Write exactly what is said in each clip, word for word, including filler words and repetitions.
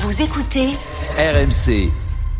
Vous écoutez R M C.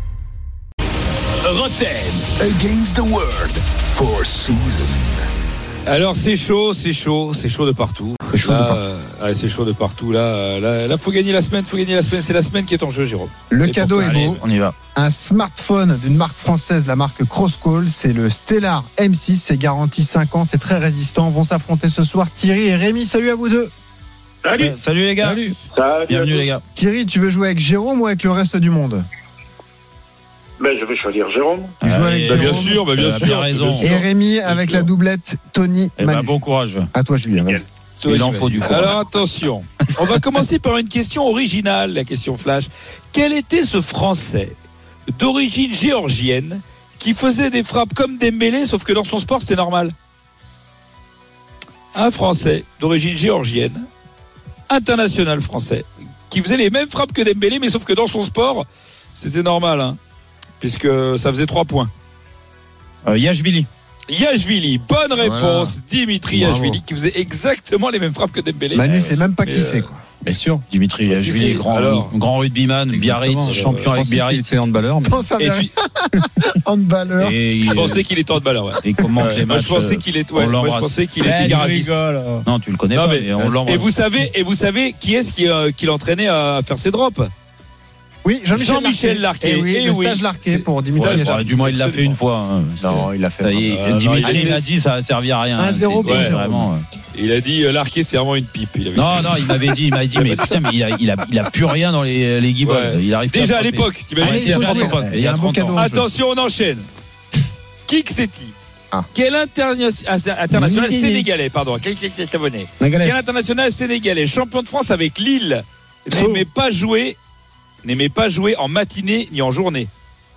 Roten Against the World Four Seasons. Alors c'est chaud, c'est chaud, c'est chaud de partout. C'est chaud là, de partout. euh, ouais, c'est chaud de partout. Là, là, là, faut gagner la semaine, faut gagner la semaine. C'est la semaine qui est en jeu, Jérôme. Le Et cadeau est pourquoi- beau. On y va. Un smartphone d'une marque française, la marque Crosscall. C'est le Stellar M six. C'est garanti cinq ans. C'est très résistant. Vont s'affronter ce soir Thierry et Rémi. Salut à vous deux. Salut. Salut les gars. Salut. Salut. Bienvenue les gars. Thierry, tu veux jouer avec Jérôme ou avec le reste du monde? Ben, je vais choisir Jérôme. Tu joues avec Bah, bien Jérôme. sûr, bah, bien Euh, sûr. bien raison. bien sûr. Et Rémi avec sûr. la doublette Tony Eh ben, Manu. bon courage. À toi, Julien. Vas-y. Il en faut du courage. Alors attention, on va commencer par une question originale, la question flash. Quel était ce Français d'origine géorgienne qui faisait des frappes comme Dembélé, sauf que dans son sport c'était normal? Un Français d'origine géorgienne, international français, qui faisait les mêmes frappes que Dembélé, mais sauf que dans son sport c'était normal, hein, puisque ça faisait trois points. Euh, Yachvili. Yachvili, bonne réponse, Dimitri Bravo. Yachvili, qui faisait exactement les mêmes frappes que Dembélé. Manu, c'est même pas Mais, qui c'est, euh, quoi. Bien sûr. Dimitri Qui Yachvili, c'est grand, Alors grand rugbyman, Biarritz, champion avec Biarritz. C'est handballeur. Mais... Pense à Et Biarritz. puis, Handballeur. Et il, je pensais qu'il était en de valeur. Ouais. il commente Ouais, les moi, matchs. je pensais qu'il était, ouais, on moi, je l'embrasse. pensais qu'il Eh, était tu garagiste. Non, tu le connais Non, pas, mais- mais on l'embrasse. Et vous savez, et vous savez qui est-ce qui, euh, qui l'entraînait à faire ses drops? Oui, Jean-Michel, Jean-Michel Larquet. Et oui, Eh le oui. stage Larquet C'est- pour Dimitri Ouais, Stage bon, Yachvili. du moins, il l'a fait une fois. hein. Non, il a fait. Ça y est, Ah, non, Dimitri, il il était- a dit, ça a servi à rien. un zéro C'est- pour ouais, Jérôme. vraiment. ouais. Il a dit, euh, Larquet, c'est vraiment une pipe. Il avait Non, non, il m'avait dit, il m'avait dit, mais putain, mais il a, il a, il a plus rien dans les, les guibolles. Ouais. Il arrive pas Déjà à frapper. l'époque, Ah, t'imagines, il y a faut trente jouer. ans. Il y a un beau trente ans. cadeau. Attention, on enchaîne. Qui que c'est-il? Ah. Quel interna- international Nini. sénégalais, pardon, quel, quel, quel abonné. Quel international sénégalais, champion de France avec Lille, n'aimait pas jouer, n'aimait pas jouer en matinée ni en journée.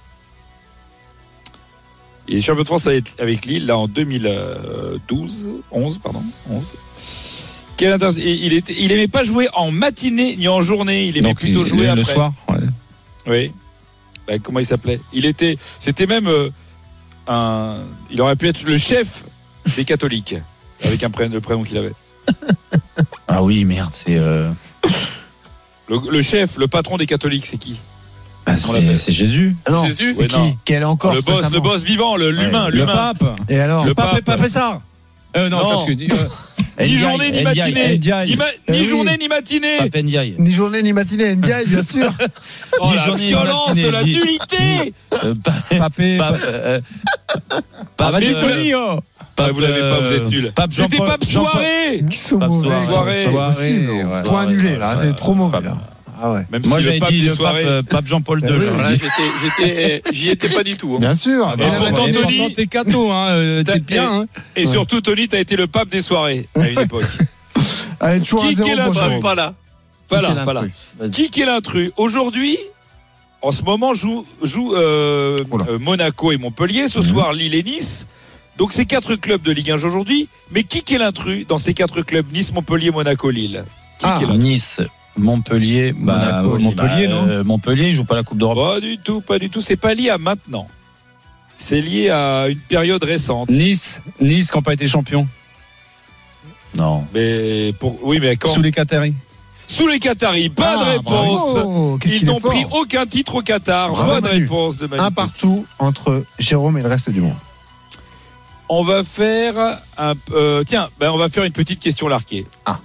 Il est champion de France avec, avec Lille, là, en deux mille douze, onze, pardon, onze. Quel inter- il, était, il aimait pas jouer en matinée ni en journée, il aimait Donc, plutôt il- jouer le, après. le soir. Ouais. Oui. Ben, comment il s'appelait? Il était, c'était même euh, un, il aurait pu être le chef des catholiques avec un prénom, le prénom qu'il avait. Ah oui, merde, c'est. Euh... Le, le chef, le patron des catholiques, c'est qui? Bah, On l'appelle. c'est, c'est Jésus. Ah non, Jésus c'est Ouais, qui? non. Quel est encore Le boss, le boss vivant, le, l'humain, le l'humain. pape. Et alors? Le pape. Pape Pessard. Euh, non, Non. parce que. euh, Ni Ndiaye, journée ni Ndiaye, matinée. Ndiaye. Ni, ma- Eh ni oui. journée ni matinée. Pape Ndiaye. Ni journée ni matinée, N D I, bien sûr. Oh, Ni la journée ni violence matinée, de la ni- nullité. Euh, pa- Papé. Pape. euh, Pape. vas-y, euh, Tony, oh. Ah, vous l'avez pas, vous êtes nuls. Pape C'était Jean-Paul- Pape Jean-Paul- Soirée. Qui sont Pape mauvais. Soirée. C'est pas possible. Ouais. Point annulé, là. Ouais. C'est trop mauvais, Pape. là. Ah ouais. Même Moi, si le j'avais pape dit des le pape, soirées. euh, pape Jean-Paul Ben deux. oui. j'avais Voilà, dit. j'étais, j'étais, j'y étais pas du tout. Hein. Bien sûr. Et bien pourtant, sûr. Tony- T'es cadeau, hein. euh, T'as- T'es bien, hein. Et surtout, Tony, t'as été le pape des soirées à une époque. Allez, toujours Qui- un zéro qui est là, pour pas- Jérôme. Pas là. Pas là, Qui est pas là. l'intrus? Qui qui est l'intrus? Aujourd'hui, en ce moment, joue, joue euh, Oula. euh, Monaco et Montpellier. Ce soir, Lille et Nice. Donc, c'est quatre clubs de Ligue un aujourd'hui. Mais qui qui est l'intrus dans ces quatre clubs? Nice, Montpellier, Monaco, Lille. Qui Ah. qui est l'intrus? Nice, Montpellier, Bah, Monaco, Montpellier, Bah, non euh, Montpellier, il joue pas la Coupe d'Europe. Pas du tout, pas du tout. C'est pas lié à maintenant. C'est lié à une période récente. Nice. Nice qui n'a pas été champion. Non. Mais pour, oui, mais quand? Sous les Qataris. Sous les Qataris. Bonne Ah, réponse. bravo. Qu'est-ce Ils qu'il est n'ont fort. pris aucun titre au Qatar. Bravo, Bonne Manu. réponse de Manu. Un partout entre Jérôme et le reste du monde. On va faire un, euh, tiens, ben on va faire une petite question Larquet.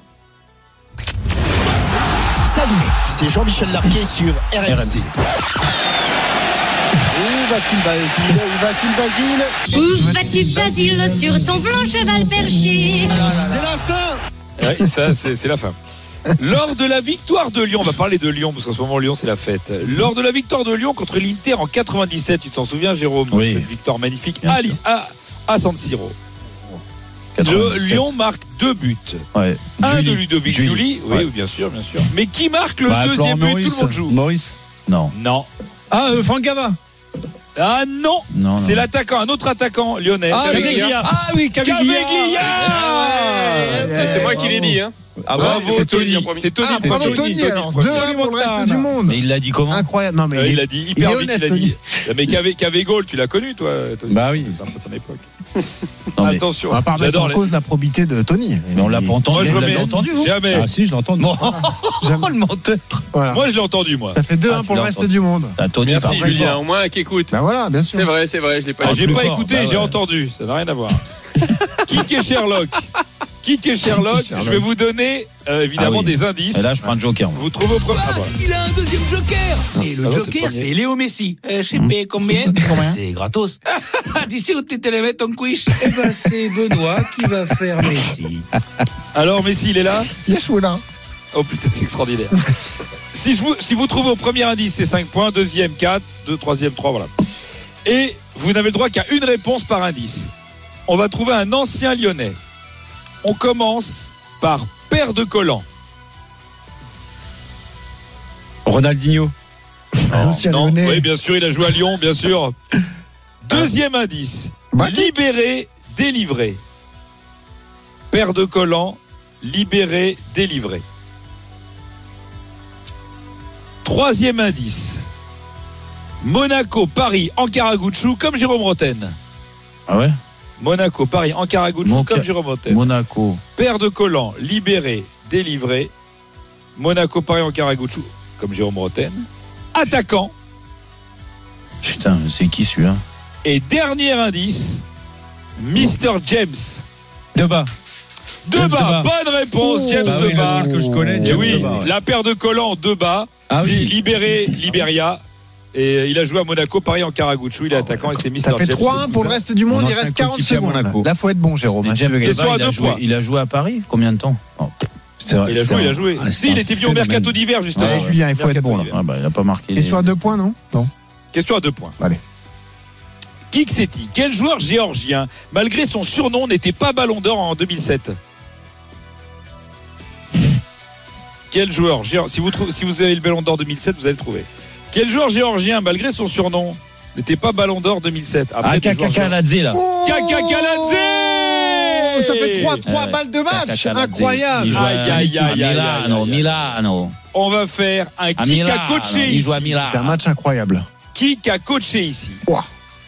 Salut, c'est Jean-Michel Larquet sur R M C. Où va-t-il Basile Où va-t-il Basile Où vas-tu, Basile, sur ton blanc cheval perché? C'est la fin. Oui, ça, c'est, c'est la fin. Lors de la victoire de Lyon, on va parler de Lyon, parce qu'en ce moment, Lyon, c'est la fête. Lors de la victoire de Lyon contre l'Inter en quatre-vingt-dix-sept, tu t'en souviens, Jérôme? Oui. Cette victoire magnifique Bien à, sûr. Li- à, à San Siro. Le quatre-vingt-dix-sept. Lyon marque deux buts. Ouais. Un Julie. de Ludovic Julie. Julie. Oui, Ouais. bien sûr, bien sûr. Mais qui marque le Bah, deuxième Florent but? Tout le monde joue. Maurice. Non. Non. Ah, euh, Franck Gava. Ah non, Non, non. c'est l'attaquant, un autre attaquant lyonnais. Ah, Caveglia. Ah oui, Caveglia. Caveglia. Ah, c'est moi qui l'ai dit. Hein. Ah, Bravo, ouais, c'est Tony. Tony. C'est Tony. Ah, c'est pardon, Tony, alors. Deux un pour le reste du monde. Mais il l'a dit comment? Incroyable. Non, mais Euh, il il est- a dit il hyper est vite, honnête, il a Tony. dit. Mais Cave- Cavegol, tu l'as connu, toi, Tony? Bah oui. C'est un peu ton époque. Non, mais, Attention, On va pas remettre j'adore en les... cause la probité de Tony. mais on l'a pas entendu. Moi, je Vous remets- l'avez entendu, vous Jamais. Ah si, je l'ai entendu. Bon, Jamais. oh, le menteur. Voilà. Moi, je l'ai entendu, moi. Ça fait deux un Ah, tu pour le l'as reste entendu. du monde. Ah, Tony, Merci par Julien, contre. au moins qui écoute. Ben voilà, bien sûr. C'est vrai, c'est vrai, je l'ai pas Ah, dit. j'ai plus pas fort, écouté, bah j'ai ouais. entendu. Ça n'a rien à voir. Kick et Sherlock. Kick et Sherlock. Sherlock. Je vais vous donner euh, évidemment Ah oui. des indices. Et là, je prends un joker. moi. Vous trouvez au premier. Ah, voilà. Il a un deuxième joker. Et le Ah non, c'est joker, le premier. c'est Léo Messi. Euh, je sais Mmh. pas combien. Combien C'est gratos. Tu sais où tu te les mets ton quiche? Eh ben, c'est Benoît qui va faire Messi. Alors, Messi, il est là. Yes, voilà. Oh putain, c'est extraordinaire. si, je vous, si vous trouvez au premier indice, c'est cinq points. Deuxième, quatre. Deux, troisième, trois, voilà. Et vous n'avez le droit qu'à une réponse par indice. On va trouver un ancien Lyonnais. On commence par Père de Collant. Ronaldinho. Ancien Non, Lyonnais. oui, bien sûr, il a joué à Lyon, bien sûr. Deuxième indice. Bah, Libéré, délivré. Père de Collant, libéré, délivré. Troisième indice. Monaco, Paris, Ankara-Gucci, comme Jérôme Roten. Ah ouais? Monaco, Paris, Ankara-Gucci, Moca- comme Jérôme Roten. Monaco. Père de Collant, libéré, délivré. Monaco, Paris, Ankara-Gucci, comme Jérôme Roten. Attaquant. Putain, c'est qui celui-là? Et dernier indice, Mister James. Debat. James Debat, Debat. bonne réponse, Oh, James Bah oui, Debat. le seul que je connais, Et James oui, Debat, ouais. la paire de Collant, Debat, Ah Li- oui. libéré, Libéria. Et il a joué à Monaco, Paris, Ankara-Gucci. Il est attaquant et c'est Mister Ça fait James. trois un pour le reste du monde. Mon Il ancien reste quarante coéquipier à secondes. Monaco. Là, faut être bon, Jérôme. Mais hein, James si tu veux gagner. Question à Debat, il, deux a joué, points. il a joué à Paris? Combien de temps? Oh, C'est vrai, Il a c'est joué, il a un- joué. ah, Si, c'est il un était venu au phénomène. Mercato d'hiver, justement. Allez, Julien, il faut être Mercato bon, là. d'hiver. ah bah, il n'a pas marqué. Et sur à deux points, non Non. Question à deux points. Allez. Kiksetti, quel joueur géorgien, malgré son surnom, n'était pas Ballon d'Or en deux mille sept? Quel joueur géor- si vous, trou- si vous avez le Ballon d'Or deux mille sept, vous allez le trouver. Quel joueur géorgien, malgré son surnom, n'était pas Ballon d'Or deux mille sept? Ah, Kakakaladze, là. Kakakaladze. Oh, ça fait trois trois Ouais. balles de match. Kakakaladze. Incroyable. Il joue à- Aïe, aïe, aïe, à aïe, aïe, Milano, aïe, aïe. Milano. On va faire un À kick Milano. à coacher Il ici. joue à Milano. C'est un match incroyable. Kick à coacher ici. Ouah.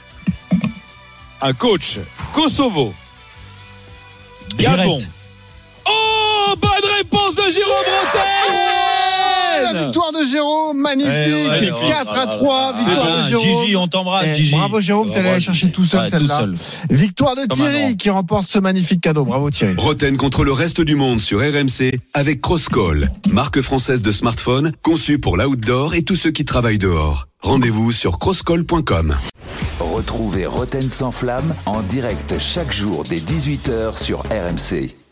Un coach. Kosovo. Gabon. Giresse. Oh, bonne réponse de Jérôme La Rotten. victoire de Jérôme, magnifique. Eh ouais, ouais, quatre à ouais, trois, ouais, victoire ouais. de Jérôme. Gigi, on t'embrasse, Eh, Gigi. bravo Jérôme, t'es allé la chercher tout seul Ouais, tout celle-là. seul. Victoire de Comme un grand. Thierry qui remporte ce magnifique cadeau. Bravo Thierry. Roten contre le reste du monde sur R M C avec Crosscall, marque française de smartphone conçue pour l'outdoor et tous ceux qui travaillent dehors. Rendez-vous sur crosscall point com. Retrouvez Roten sans flamme en direct chaque jour dès dix-huit heures sur R M C.